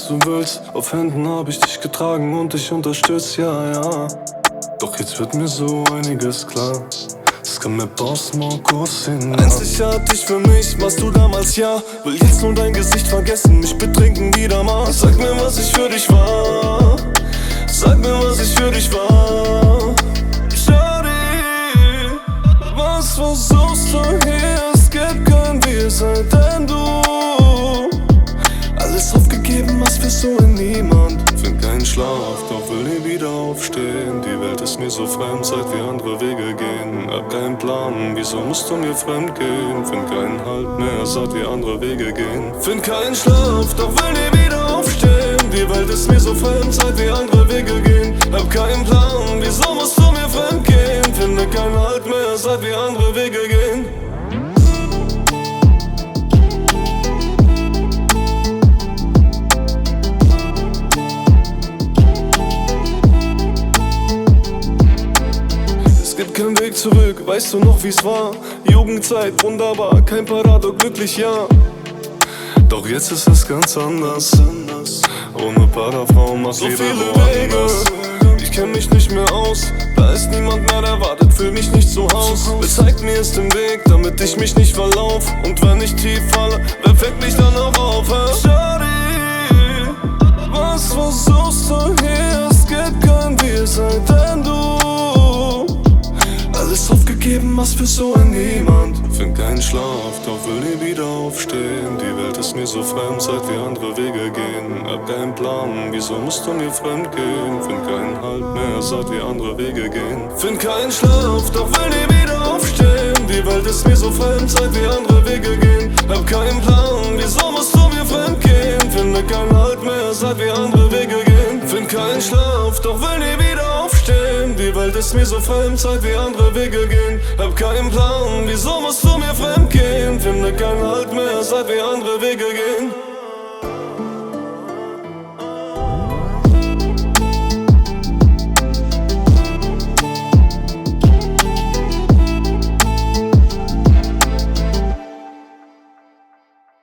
was du willst. Auf Händen hab ich dich getragen und dich unterstützt, ja, ja. Doch jetzt wird mir so einiges klar. Es kann mir Boss Markus hin. Einzigartig für mich, machst du damals ja. Will jetzt nur dein Gesicht vergessen, mich betrinken wieder mal. Sag mir, was ich für dich war. Sag mir, was ich für dich war. Shawty, was versuchst du hier? Es gibt kein Wir seitdem du alles aufgegeben hast, für so in niemand. Find keinen Schlaf, doch will nie wieder aufstehen. Die Welt ist mir so fremd, seit wir andere Wege gehen. Hab keinen Plan, wieso musst du mir fremd gehen? Find keinen Halt mehr, seit wir andere Wege gehen. Find keinen Schlaf, doch will nie wieder aufstehen. Die Welt ist mir so fremd, seit wir andere Wege gehen. Hab keinen Plan, wieso musst du mir fremd gehen? Finde keinen Halt mehr, seit wir andere Wege gehen. Kein Weg zurück, weißt du noch wie's war? Jugendzeit, wunderbar, kein Parado, glücklich, ja. Doch jetzt ist es ganz anders. Ohne Parafrau machst so viele Wege. Ich kenn mich nicht mehr aus. Da ist niemand mehr, der wartet, fühl mich nicht zu Haus. Bezeigt mir jetzt den Weg, damit ich mich nicht verlauf. Und wenn ich tief falle, wer fängt mich dann auch auf? Shawty, was versuchst du hier? Es gibt kein Wir seitdem du alles aufgegeben hast für so ein Niemand. Find keinen Schlaf, doch will nie wieder aufstehen. Die Welt ist mir so fremd, seit wir andere Wege gehen. Hab keinen Plan, wieso musst du mir fremd gehen? Find keinen Halt mehr, seit wir andere Wege gehen. Find keinen Schlaf, doch will nie wieder aufstehen. Die Welt ist mir so fremd, seit wir andere Wege gehen. Hab keinen Plan, wieso musst du mir fremd gehen? Finde keinen Halt mehr, seit wir andere Wege gehen. Find keinen Schlaf, doch will nie wieder aufstehen. Die Welt ist mir so fremd, seit wir andere Wege gehen. Hab keinen Plan, wieso musst du mir fremd gehen? Finde keinen Halt mehr, seit wir andere Wege gehen.